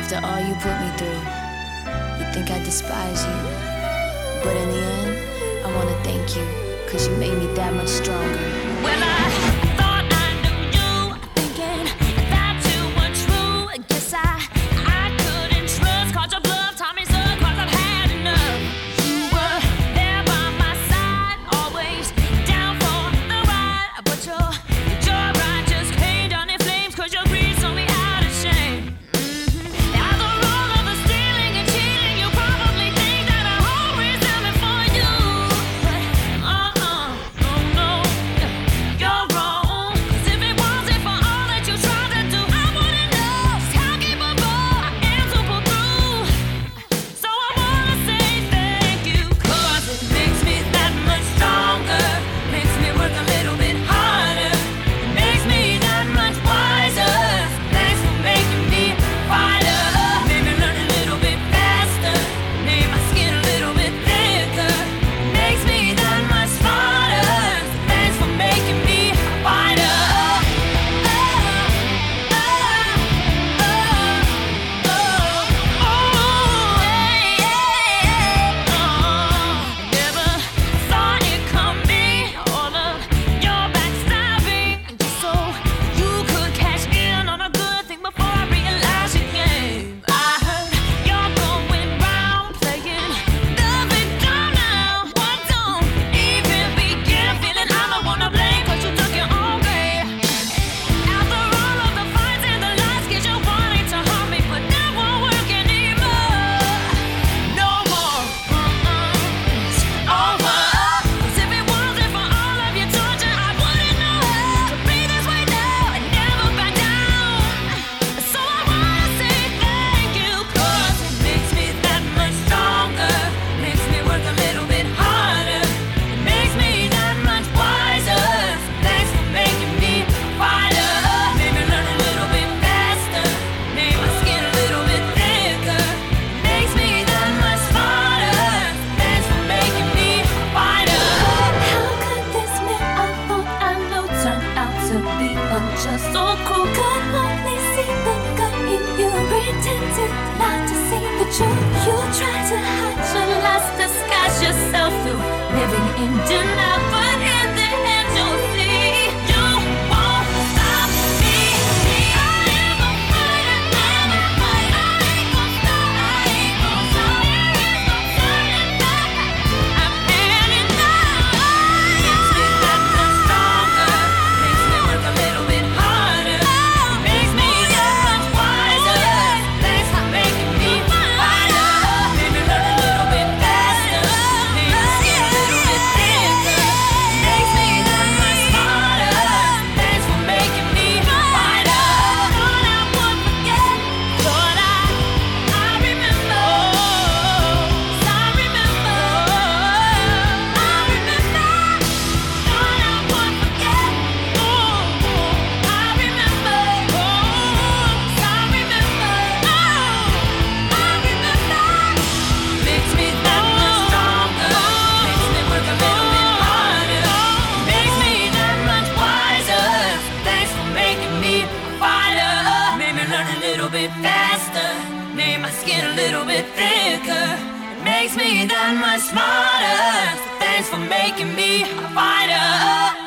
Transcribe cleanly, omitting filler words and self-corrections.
After all you put me through, you think I despise you. But in the end, I wanna thank you, 'cause you made me that much stronger. Well, I thought I knew you, thinking that you were true. Guess I couldn't trust, caught your bluff, taught me so, 'cause I've had enough. You were there by my side, always down for the ride. But your ride just came down in flames, 'cause your greed saw me out of shame. After all of the stealing and cheating, you probably think that I always am it for you. But no, no, you're wrong. 'Cause if it wasn't for all that you tried to do, I wouldn't know just how capable I am to pull through. So I wanna say thank you, 'cause it makes me that much stronger, makes me work a little bit harder, it makes me that much wiser. Thanks for making me a fighter, made me learn a little bit faster, made my skin a little bit thicker, makes me that much smarter. Thanks for making me a fighter. Never saw it coming, all of your backstabbing, just so you could cash in on a good thing before I realized your game. I heard you're going round playing the victim now. What don't even begin, feeling I'm the one to blame, 'cause you took your own way. After all of the fights and the lies, 'cause you wanted to harm me, but that won't work anymore. No more, it's over. 'Cause if it wasn't for all of your torture, I wouldn't know how to be this way now and never back down. So I wanna say thank you, 'cause it makes me that much stronger, makes me work a little bit harder, it makes me that much wiser. Thanks for making me a fighter, made me learn a little bit faster, made my skin a little bit thicker, makes me that much smarter. Thanks for making me a fighter. How could this man I thought I know turn out to be unjust, so cruel? Could only see the good in you, pretended not to see the truth. You tried to hide your lies, disguise yourself through living in denial, but in the end you'll see you won't stop me. I am a fighter, I'm a fighter. I ain't gon' stop, I ain't gon' stop. There is no turning back, I'm heading now. Makes me that much stronger, makes me work a little bit harder, makes me that much wiser. Thanks for making me a fighter, made me learn a little bit faster, made my skin a little bit thicker, makes me that much smarter. Thanks for making me a fighter. Thought I would forget, thought I remember, I remember, I remember. Thought I would forget, I remember, I remember, I remember. Makes me that much stronger, makes me work a little bit harder, makes me that much wiser. Thanks for making me a fighter, made me learn a little bit faster, made my skin a little bit thicker, makes me that much smarter. Thanks for making me a fighter.